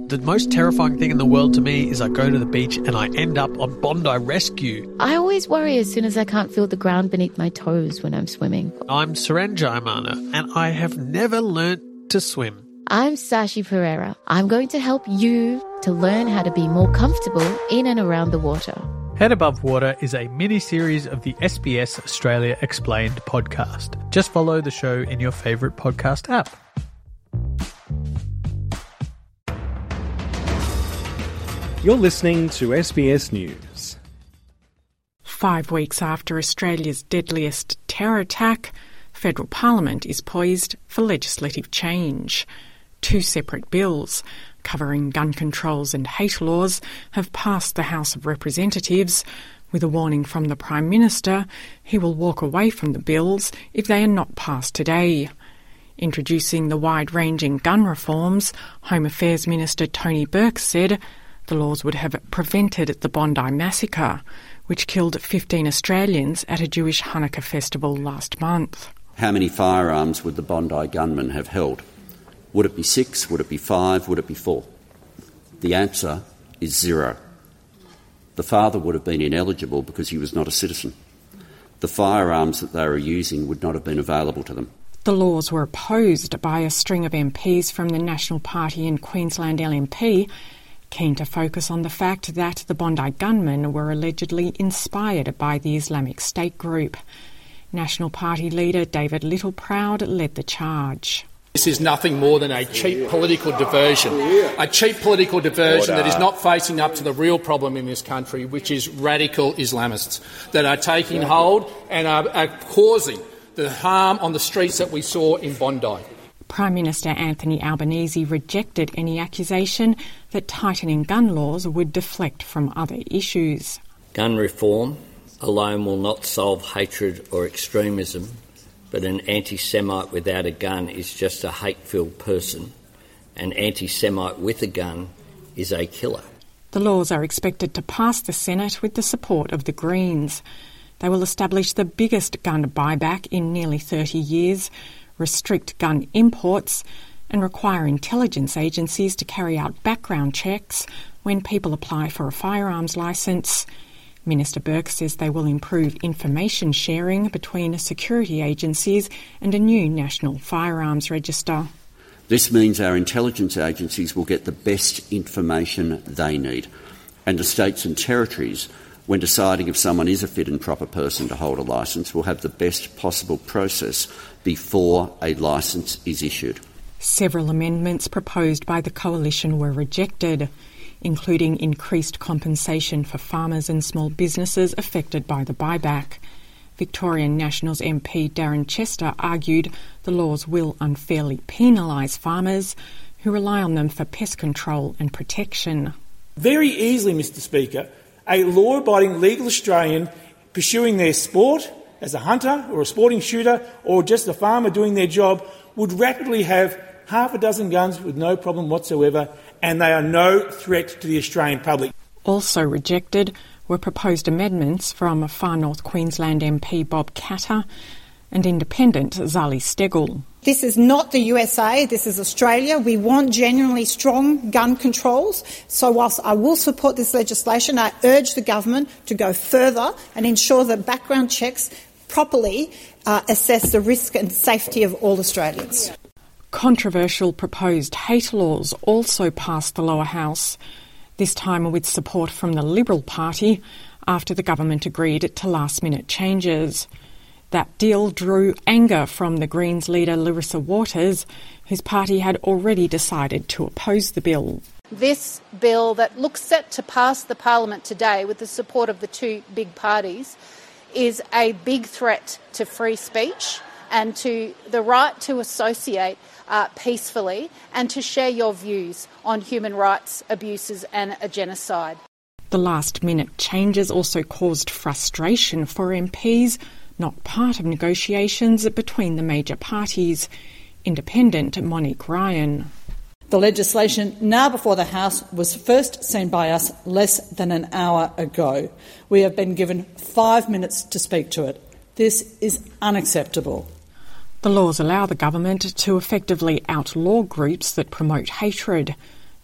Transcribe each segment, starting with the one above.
The most terrifying thing in the world to me is I go to the beach and I end up on Bondi Rescue. I always worry as soon as I can't feel the ground beneath my toes when I'm swimming. I'm Saran Jaimana, and I have never learnt to swim. I'm Sashi Pereira. I'm going to help you to learn how to be more comfortable in and around the water. Head Above Water is a mini-series of the SBS Australia Explained podcast. Just follow the show in your favourite podcast app. You're listening to SBS News. 5 weeks after Australia's deadliest terror attack, Federal Parliament is poised for legislative change. 2 separate bills covering gun controls and hate laws have passed the House of Representatives, with a warning from the Prime Minister he will walk away from the bills if they are not passed today. Introducing the wide-ranging gun reforms, Home Affairs Minister Tony Burke said the laws would have prevented the Bondi massacre, which killed 15 Australians at a Jewish Hanukkah festival last month. How many firearms would the Bondi gunmen have held? Would it be 6? Would it be 5? Would it be 4? The answer is 0. The father would have been ineligible because he was not a citizen. The firearms that they were using would not have been available to them. The laws were opposed by a string of MPs from the National Party and Queensland LNP, keen to focus on the fact that the Bondi gunmen were allegedly inspired by the Islamic State group. National Party leader David Littleproud led the charge. This is nothing more than a cheap political diversion, that is not facing up to the real problem in this country, which is radical Islamists that are taking hold and are causing the harm on the streets that we saw in Bondi. Prime Minister Anthony Albanese rejected any accusation that tightening gun laws would deflect from other issues. Gun reform alone will not solve hatred or extremism, but an anti-Semite without a gun is just a hate-filled person. An anti-Semite with a gun is a killer. The laws are expected to pass the Senate with the support of the Greens. They will establish the biggest gun buyback in nearly 30 years, restrict gun imports, and require intelligence agencies to carry out background checks when people apply for a firearms licence. Minister Burke says they will improve information sharing between security agencies and a new national firearms register. This means our intelligence agencies will get the best information they need, and the states and territories, when deciding if someone is a fit and proper person to hold a licence, will have the best possible process before a licence is issued. Several amendments proposed by the Coalition were rejected, including increased compensation for farmers and small businesses affected by the buyback. Victorian Nationals MP Darren Chester argued the laws will unfairly penalise farmers who rely on them for pest control and protection. Very easily, Mr Speaker, a law-abiding legal Australian pursuing their sport as a hunter or a sporting shooter or just a farmer doing their job would rapidly have half a dozen guns with no problem whatsoever, and they are no threat to the Australian public. Also rejected were proposed amendments from Far North Queensland MP Bob Katter and Independent Zali Steggall. This is not the USA, this is Australia. We want genuinely strong gun controls. So whilst I will support this legislation, I urge the government to go further and ensure that background checks properly assess the risk and safety of all Australians. Controversial proposed hate laws also passed the lower house, this time with support from the Liberal Party after the government agreed to last-minute changes. That deal drew anger from the Greens leader Larissa Waters, whose party had already decided to oppose the bill. This bill that looks set to pass the Parliament today with the support of the 2 big parties is a big threat to free speech and to the right to associate peacefully and to share your views on human rights abuses and a genocide. The last-minute changes also caused frustration for MPs, not part of negotiations between the major parties. Independent Monique Ryan. The legislation now before the House was first seen by us less than an hour ago. We have been given 5 minutes to speak to it. This is unacceptable. The laws allow the government to effectively outlaw groups that promote hatred.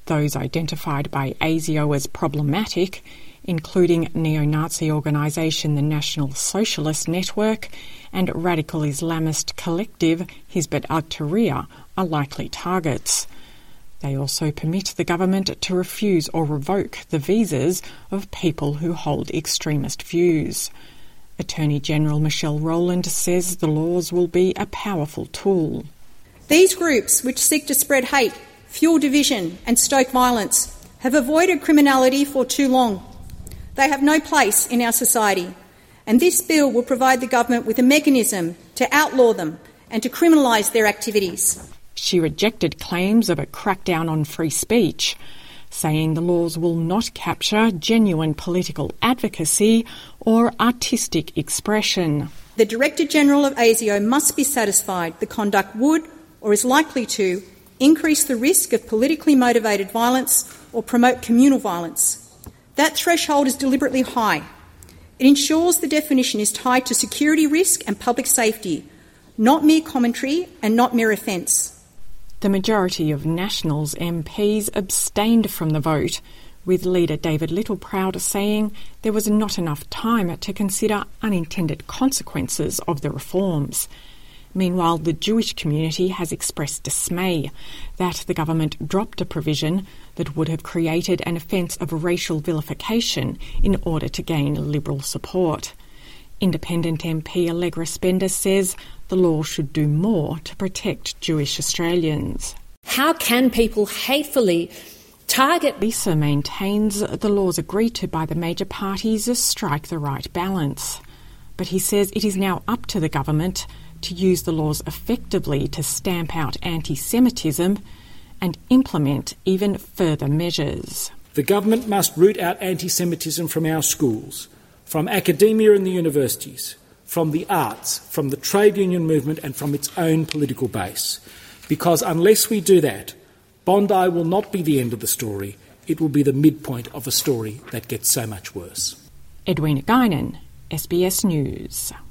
Those identified by ASIO as problematic, including neo-Nazi organisation the National Socialist Network and radical Islamist collective Hizb ut-Tahrir, are likely targets. They also permit the government to refuse or revoke the visas of people who hold extremist views. Attorney General Michelle Rowland says the laws will be a powerful tool. These groups, which seek to spread hate, fuel division and stoke violence, have avoided criminality for too long. They have no place in our society, and this bill will provide the government with a mechanism to outlaw them and to criminalise their activities. She rejected claims of a crackdown on free speech, saying the laws will not capture genuine political advocacy or artistic expression. The Director-General of ASIO must be satisfied the conduct would, or is likely to, increase the risk of politically motivated violence or promote communal violence. That threshold is deliberately high. It ensures the definition is tied to security risk and public safety, not mere commentary and not mere offence. The majority of Nationals MPs abstained from the vote, with leader David Littleproud saying there was not enough time to consider unintended consequences of the reforms. Meanwhile, the Jewish community has expressed dismay that the government dropped a provision that would have created an offence of racial vilification in order to gain Liberal support. Independent MP Allegra Spender says the law should do more to protect Jewish Australians. How can people hatefully target? Lisa maintains the laws agreed to by the major parties strike the right balance. But he says it is now up to the government to use the laws effectively to stamp out anti-Semitism and implement even further measures. The government must root out anti-Semitism from our schools, from academia and the universities, from the arts, from the trade union movement and from its own political base. Because unless we do that, Bondi will not be the end of the story. It will be the midpoint of a story that gets so much worse. Edwina Guinan, SBS News.